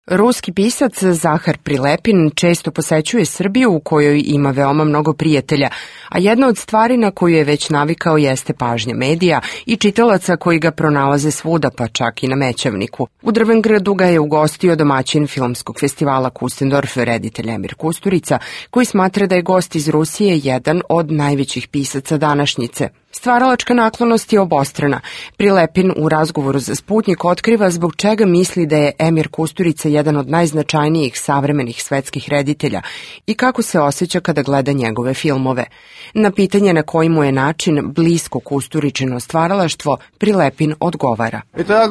Ruski pisac Zahar Prilepin često posećuje Srbiju u kojoj ima veoma mnogo prijatelja, a jedna od stvari na koju je već navikao jeste pažnja medija i čitalaca koji ga pronalaze svuda, pa čak i na Mećavniku. U Drvengradu ga je ugostio domaćin filmskog festivala Kustendorf, reditelj Emir Kusturica, koji smatra da je gost iz Rusije jedan od najvećih pisaca današnjice. Stvaralačka naklonost je obostrana. Prilepin u razgovoru za Sputnjik otkriva zbog čega misli da je Emir Kusturica jedan od najznačajnijih savremenih svetskih reditelja i kako se osjeća kada gleda njegove filmove. Na pitanje na koji mu je način blisko Kusturičino stvaralaštvo, Prilepin odgovara.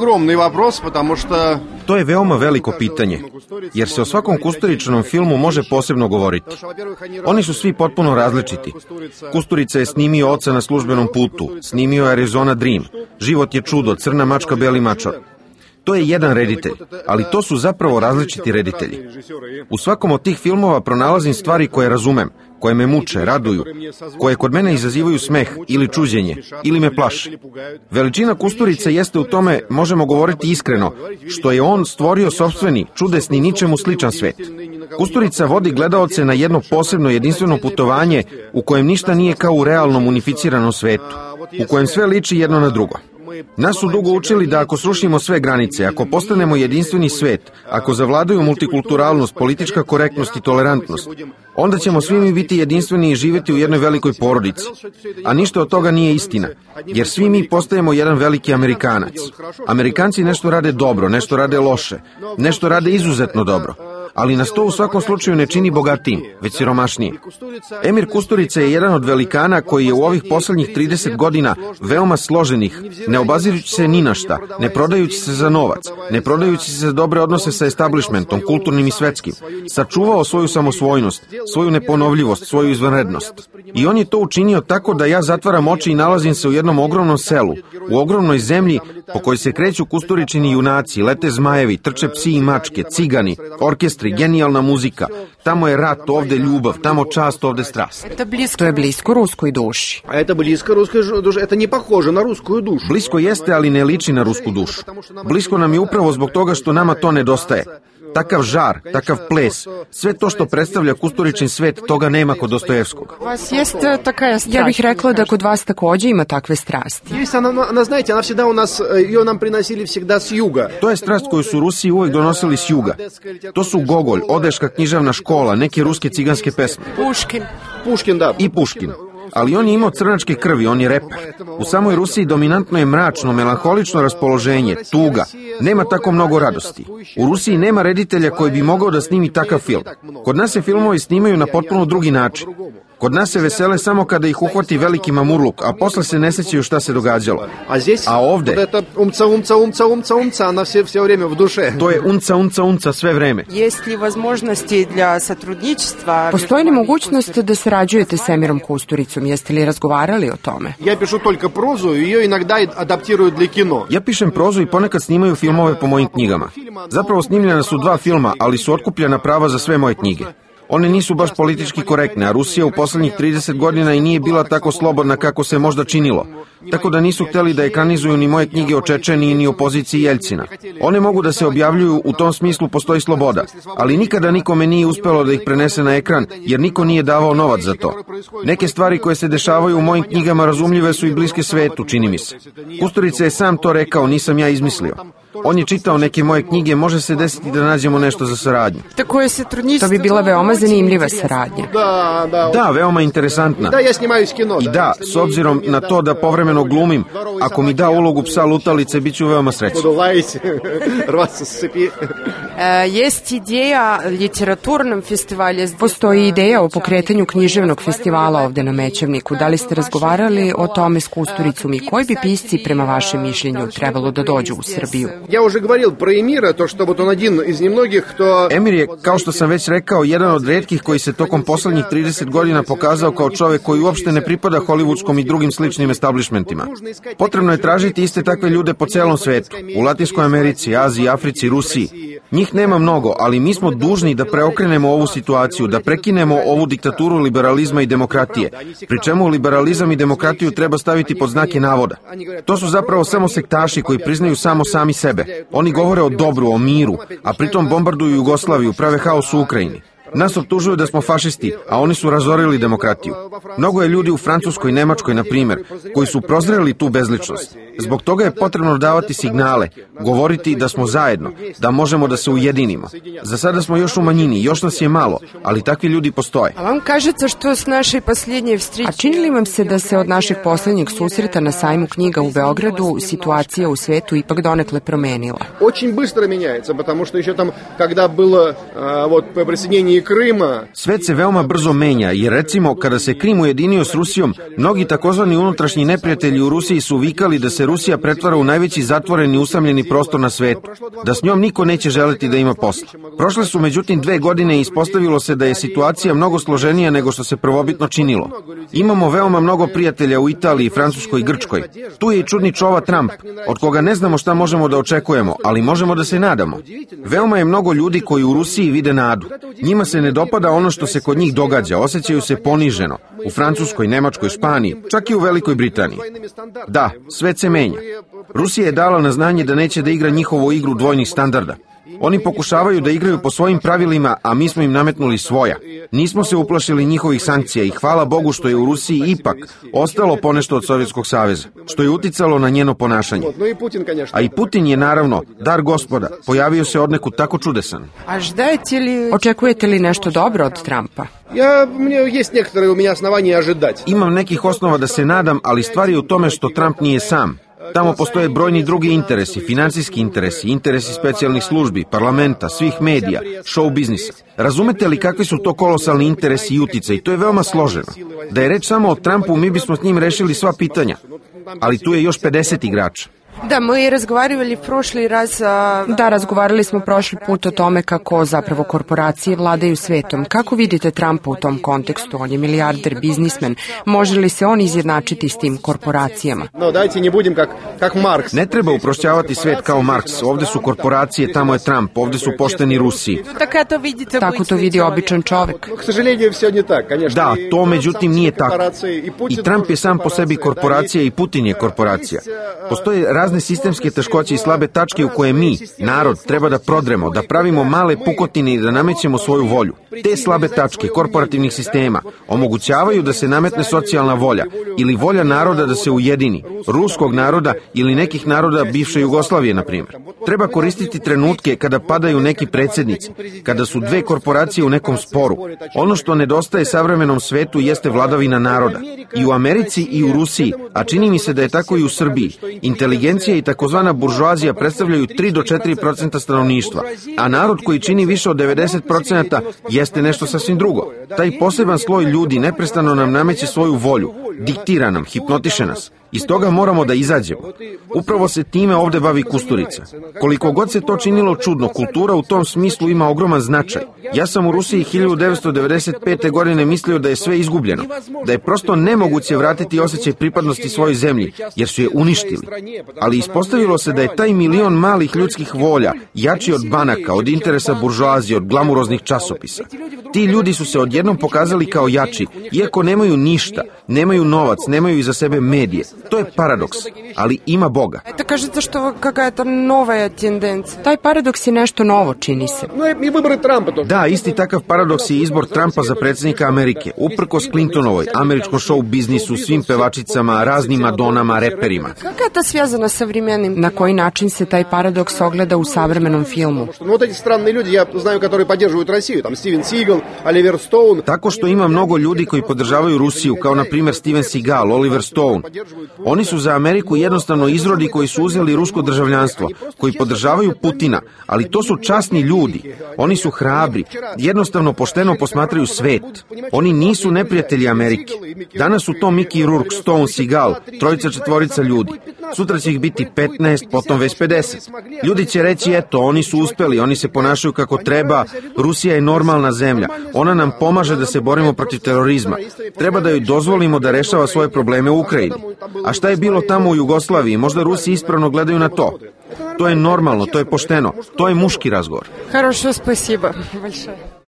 To je veoma veliko pitanje, jer se o svakom Kusturičinom filmu može posebno govoriti. Oni su svi potpuno različiti. Kusturica je snimio Oca na službenom putu, snimio Arizona Dream, Život je čudo, Crna mačka, Beli mačor. To je jedan reditelj, ali to su zapravo različiti reditelji. U svakom od tih filmova pronalazim stvari koje razumem, koje me muče, raduju, koje kod mene izazivaju smeh ili čuđenje, ili me plaše. Veličina Kusturice jeste u tome, možemo govoriti iskreno, što je on stvorio sopstveni, čudesni, ničemu sličan svet. Kusturica vodi gledaoce na jedno posebno jedinstveno putovanje u kojem ništa nije kao u realnom unificiranom svetu, u kojem sve liči jedno na drugo. Nas su dugo učili da ako srušimo sve granice, ako postanemo jedinstveni svet, ako zavladaju multikulturalnost, politička korektnost i tolerantnost, onda ćemo svi mi biti jedinstveni i živjeti u jednoj velikoj porodici. A ništa od toga nije istina, jer svi mi postajemo jedan veliki Amerikanac. Amerikanci nešto rade dobro, nešto rade loše, nešto rade izuzetno dobro, ali nas to u svakom slučaju ne čini bogatijim, već siromašnijim. Emir Kusturica je jedan od velikana koji je u ovih poslednjih 30 godina veoma složenih, ne obazirući se ni na šta, ne prodajući se za novac, ne prodajući se za dobre odnose sa establishmentom, kulturnim i svetskim, sačuvao svoju samosvojnost, svoju neponovljivost, svoju izvanrednost. I on je to učinio tako da ja zatvaram oči i nalazim se u jednom ogromnom selu, u ogromnoj zemlji po kojoj se kreću Kusturičini junaci, lete zmajevi, trče psi i mačke, cigani, orkestri, genijalna muzika. Tamo je rat, ovde ljubav, tamo čast, ovde strast. To je blisko ruskoj duši. Blisko jeste, ali ne liči na rusku dušu. Blisko nam je upravo zbog toga što nama to nedostaje. Takav žar, takav ples, sve to što predstavlja Kusturičin svet, toga nema kod Dostojevskog. Ja bih rekla da kod vas takođe ima takve strasti. To je strast koju su Rusi uvek donosili s juga. To su Gogolj, Odeška književna škola, neke ruske ciganske pesme. Puškin, da. I Puškin. Ali on je imao crnačke krvi, on je reper. U samoj Rusiji dominantno je mračno, melanholično raspoloženje, tuga. Nema tako mnogo radosti. U Rusiji nema reditelja koji bi mogao da snimi takav film. Kod nas se filmovi snimaju na potpuno drugi način. Kod nas se vesele samo kada ih uhvati veliki mamurluk, a posle se ne sećaju šta se događalo. A ovde... To je umca sve vreme. Postoji li mogućnost da sarađujete s Emirom Kusturicom? Jeste li razgovarali o tome? Ja pišem prozu i ponekad snimaju filmove po mojim knjigama. Zapravo snimljena su 2 filma, ali su otkupljena prava za sve moje knjige. One nisu baš politički korektne, a Rusija u poslednjih 30 godina i nije bila tako slobodna kako se možda činilo. Tako da nisu hteli da ekranizuju ni moje knjige o Čečeniji ni o poziciji Jeljcina. One mogu da se objavljuju, u tom smislu postoji sloboda, ali nikada nikome nije uspelo da ih prenese na ekran, jer niko nije davao novac za to. Neke stvari koje se dešavaju u mojim knjigama razumljive su i bliske svetu, čini mi se. Kusturica je sam to rekao, nisam ja izmislio. On je čitao neke moje knjige, može se desiti da nađemo nešto za saradnju. To bi bila veoma zanimljiva saradnja. Da, veoma interesantna. I da, s obzirom na to da povremeno glumim, ako mi da ulogu psa lutalice, bit ću veoma srećan. Postoji ideja o pokretanju književnog festivala ovde na Mećavniku. Da li ste razgovarali o tome s Kusturicom i koji bi pisci prema vašem mišljenju trebalo da dođu u Srbiju? Emir je, kao što sam već rekao, jedan od retkih koji se tokom poslednjih 30 godina pokazao kao čovek koji uopšte ne pripada hollywoodskom i drugim sličnim establishmentima. Potrebno je tražiti iste takve ljude po celom svetu, u Latinskoj Americi, Aziji, Africi, Rusiji. Njih nema mnogo, ali mi smo dužni da preokrenemo ovu situaciju, da prekinemo ovu diktaturu liberalizma i demokratije, pri čemu liberalizam i demokratiju treba staviti pod znake navoda. To su zapravo samo sektaši koji priznaju samo sami sebe. Oni govore o dobru, o miru, a pritom bombarduju Jugoslaviju, prave haos u Ukrajini. Nas optužuju da smo fašisti, a oni su razorili demokratiju. Mnogo je ljudi u Francuskoj i Nemačkoj, na primjer, koji su prozreli tu bezličnost. Zbog toga je potrebno davati signale, govoriti da smo zajedno, da možemo da se ujedinimo. Za sada smo još u manjini, još nas je malo, ali takvi ljudi postoje. A vam kažete što s našoj posljednje vstriće... A čini li vam se da se od našeg poslednjeg susreta na sajmu knjiga u Beogradu situacija u svetu ipak donekle promenila? Очень быстро меняется, потому что еще там, когда было присоединение Krima. Svet se veoma brzo menja, jer recimo kada se Krim ujedinio s Rusijom, mnogi takozvani unutrašnji neprijatelji u Rusiji su vikali da se Rusija pretvara u najveći zatvoreni usamljeni prostor na svetu, da s njom niko neće želeti da ima posla. Prošle su međutim 2 godine i ispostavilo se da je situacija mnogo složenija nego što se prvobitno činilo. Imamo veoma mnogo prijatelja u Italiji, Francuskoj i Grčkoj. Tu je i čudni čova Trump, od koga ne znamo šta možemo da očekujemo, ali možemo da se nadamo. Veoma je mnogo ljudi koji u Rusiji vide nadu. Njima se ne dopada ono što se kod njih događa, osjećaju se poniženo. U Francuskoj, Nemačkoj, Španiji, čak i u Velikoj Britaniji. Da, svet se menja. Rusija je dala na znanje da neće da igra njihovu igru dvojnih standarda. Oni pokušavaju da igraju po svojim pravilima, a mi smo im nametnuli svoja. Nismo se uplašili njihovih sankcija i hvala Bogu što je u Rusiji ipak ostalo ponešto od Sovjetskog saveza, što je uticalo na njeno ponašanje. A i Putin je naravno, dar Gospoda, pojavio se odnekud tako čudesan. Očekujete li nešto dobro od Trumpa? Imam nekih osnova da se nadam, ali stvar je u tome što Trump nije sam. Tamo postoje brojni drugi interesi, finansijski interesi, interesi specijalnih službi, parlamenta, svih medija, show biznisa. Razumete li kakvi su to kolosalni interesi i utice? I to je veoma složeno. Da je reč samo o Trumpu, mi bismo s njim rešili sva pitanja. Ali tu je još 50 igrača. Razgovarali smo prošli put o tome kako zapravo korporacije vladaju svetom. Kako vidite Trumpa u tom kontekstu? On je milijarder, biznismen. Može li se on izjednačiti s tim korporacijama? Ne treba uprošćavati svet kao Marks. Ovde su korporacije, tamo je Trump, ovde su pošteni Rusi. Tako to vidi običan čovek. Da, to međutim nije tako. I Trump je sam po sebi korporacija i Putin je korporacija. Postoje razne sistemske teškoće i slabe tačke u koje mi, narod, treba da prodremo, da pravimo male pukotine i da namećemo svoju volju. Te slabe tačke korporativnih sistema omogućavaju da se nametne socijalna volja ili volja naroda da se ujedini, ruskog naroda ili nekih naroda bivše Jugoslavije, na primjer. Treba koristiti trenutke kada padaju neki predsjednici, kada su dve korporacije u nekom sporu. Ono što nedostaje savremenom svetu jeste vladavina naroda. I u Americi i u Rusiji, a čini mi se da je tako i u Srbiji, inteligencija i takozvana buržoazija predstavljaju 3 do 4% stanovništva, a narod koji čini više od 90% jeste nešto sasvim drugo. Taj poseban sloj ljudi neprestano nam nameće svoju volju, diktira nam, hipnotiše nas. Iz toga moramo da izađemo. Upravo se time ovde bavi Kusturica. Koliko god se to činilo čudno, kultura u tom smislu ima ogroman značaj. Ja sam u Rusiji 1995. godine mislio da je sve izgubljeno, da je prosto nemoguće vratiti osjećaj pripadnosti svojoj zemlji, jer su je uništili. Ali ispostavilo se da je taj milion malih ljudskih volja jači od banaka, od interesa buržoazije, od glamuroznih časopisa. Ti ljudi su se odjednom pokazali kao jači, iako nemaju ništa, nemaju novac, nemaju iza sebe medije. To je paradoks, ali ima Boga. Kažete što kakva nova tendencija. Taj paradoks je nešto novo, čini se. Da, isti takav paradoks je izbor Trumpa za predsjednika Amerike, uprkos Clintonovoj, američkom show biznisu, svim pevačicama, raznim madonama, reperima. Kako je to svezano sa vremenim? Na koji način se taj paradoks ogleda u savremenom filmu? Tako što ima mnogo ljudi koji podržavaju Rusiju, kao na primjer Steven Seagal, Oliver Stone. Oni su za Ameriku jednostavno izrodi koji su uzeli rusko državljanstvo, koji podržavaju Putina, ali to su časni ljudi. Oni su hrabri, jednostavno pošteno posmatraju svet. Oni nisu neprijatelji Amerike. Danas su to Mickey Rourke, Stone, Seagal, 3-4 ljudi. Sutra će ih biti 15, potom već 50. Ljudi će reći, eto, oni su uspeli, oni se ponašaju kako treba, Rusija je normalna zemlja. ona nam pomaže da se borimo protiv terorizma. Treba da joj dozvolimo da rešava svoje probleme u Ukrajini. A šta je bilo tamo u Jugoslaviji? Možda Rusi ispravno gledaju na to. To je normalno, to je pošteno, to je muški razgovor. Хорошо, спасибо большое.